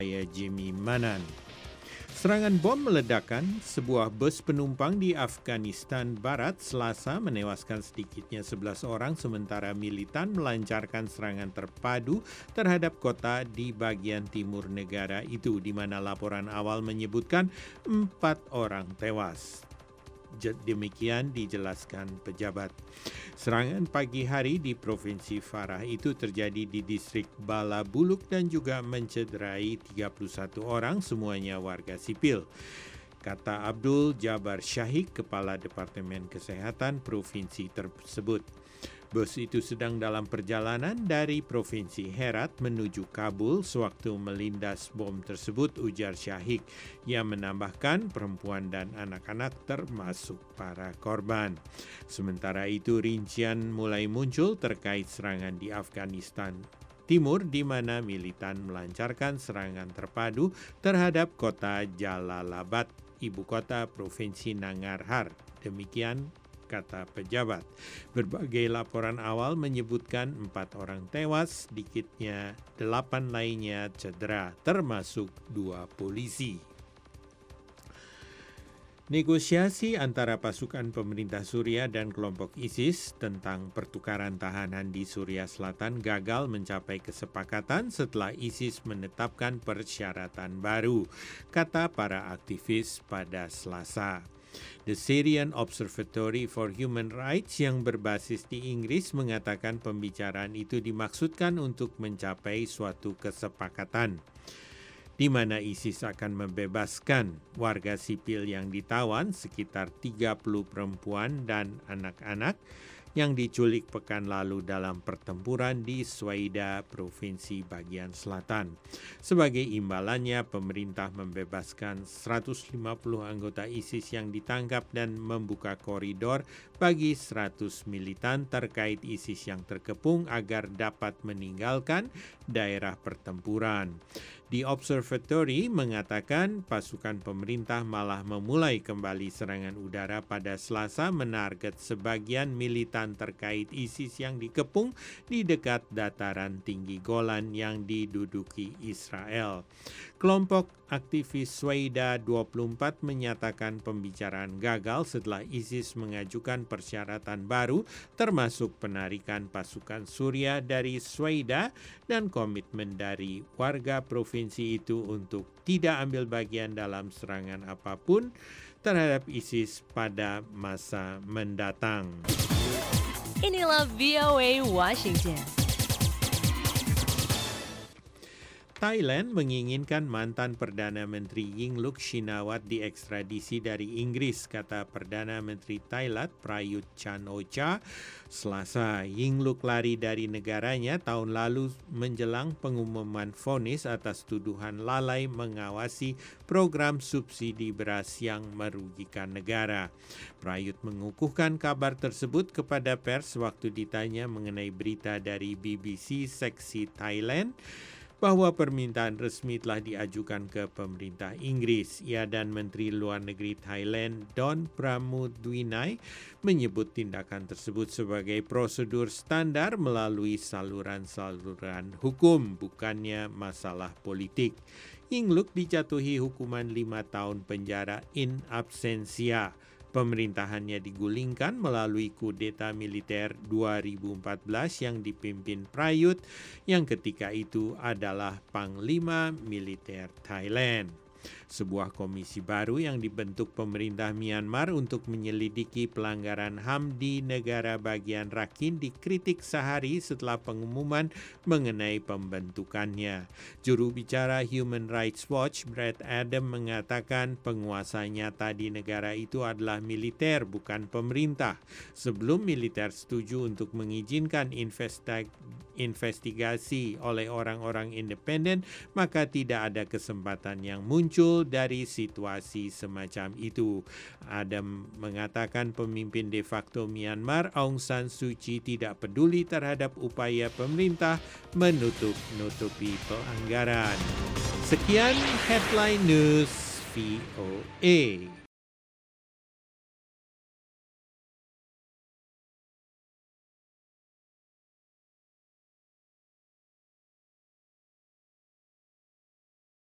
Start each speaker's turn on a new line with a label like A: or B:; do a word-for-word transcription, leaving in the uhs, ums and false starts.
A: saya Jimmy Manan. Serangan bom meledakkan sebuah bus penumpang di Afghanistan Barat Selasa menewaskan sedikitnya sebelas orang sementara militan melancarkan serangan terpadu terhadap kota di bagian timur negara itu di mana laporan awal menyebutkan empat orang tewas. Demikian dijelaskan pejabat. Serangan pagi hari di Provinsi Farah itu terjadi di distrik Bala Buluk dan juga mencederai tiga puluh satu orang, semuanya warga sipil. Kata Abdul Jabbar Shahik, Kepala Departemen Kesehatan Provinsi tersebut. Bus itu sedang dalam perjalanan dari Provinsi Herat menuju Kabul sewaktu melindas bom tersebut, ujar Shahik. Ia menambahkan perempuan dan anak-anak termasuk para korban. Sementara itu rincian mulai muncul terkait serangan di Afghanistan Timur di mana militan melancarkan serangan terpadu terhadap kota Jalalabad, ibu kota Provinsi Nangarhar. Demikian kata pejabat. Berbagai laporan awal menyebutkan empat orang tewas, sedikitnya delapan lainnya cedera, termasuk dua polisi. Negosiasi antara pasukan pemerintah Suriah dan kelompok ISIS tentang pertukaran tahanan di Suriah Selatan gagal mencapai kesepakatan setelah ISIS menetapkan persyaratan baru, kata para aktivis pada Selasa. The Syrian Observatory for Human Rights yang berbasis di Inggris mengatakan pembicaraan itu dimaksudkan untuk mencapai suatu kesepakatan, di mana ISIS akan membebaskan warga sipil yang ditawan, sekitar tiga puluh perempuan dan anak-anak yang diculik pekan lalu dalam pertempuran di Swaida, Provinsi bagian selatan. Sebagai imbalannya, pemerintah membebaskan seratus lima puluh anggota ISIS yang ditangkap dan membuka koridor bagi seratus militan terkait ISIS yang terkepung agar dapat meninggalkan daerah pertempuran. The Observatory mengatakan pasukan pemerintah malah memulai kembali serangan udara pada Selasa menarget sebagian militan terkait ISIS yang dikepung di dekat dataran tinggi Golan yang diduduki Israel. Kelompok aktivis Swaida dua puluh empat menyatakan pembicaraan gagal setelah ISIS mengajukan persyaratan baru termasuk penarikan pasukan Suriah dari Swaida dan komitmen dari warga provinsi itu untuk tidak ambil bagian dalam serangan apapun terhadap ISIS pada masa mendatang.
B: Inilah V O A Washington.
A: Thailand menginginkan mantan Perdana Menteri Yingluck Shinawatra diekstradisi dari Inggris, kata Perdana Menteri Thailand Prayut Chan-o-cha Selasa. Yingluck lari dari negaranya tahun lalu menjelang pengumuman vonis atas tuduhan lalai mengawasi program subsidi beras yang merugikan negara. Prayut mengukuhkan kabar tersebut kepada pers waktu ditanya mengenai berita dari B B C Seksi Thailand bahwa permintaan resmi telah diajukan ke pemerintah Inggris. Ia dan Menteri Luar Negeri Thailand Don Pramudwinai menyebut tindakan tersebut sebagai prosedur standar melalui saluran-saluran hukum, bukannya masalah politik. Yingluck dijatuhi hukuman lima tahun penjara in absentia. Pemerintahannya digulingkan melalui kudeta militer dua ribu empat belas yang dipimpin Prayut yang ketika itu adalah Panglima Militer Thailand. Sebuah komisi baru yang dibentuk pemerintah Myanmar untuk menyelidiki pelanggaran H A M di negara bagian Rakhine dikritik sehari setelah pengumuman mengenai pembentukannya. Juru bicara Human Rights Watch, Brad Adam, mengatakan penguasa nyata di negara itu adalah militer, bukan pemerintah. Sebelum militer setuju untuk mengizinkan investi- investigasi oleh orang-orang independen, maka tidak ada kesempatan yang muncul dari situasi semacam itu. Adam mengatakan pemimpin de facto Myanmar Aung San Suu Kyi tidak peduli terhadap upaya pemerintah menutup-nutupi pelanggaran. Sekian Headline News V O A.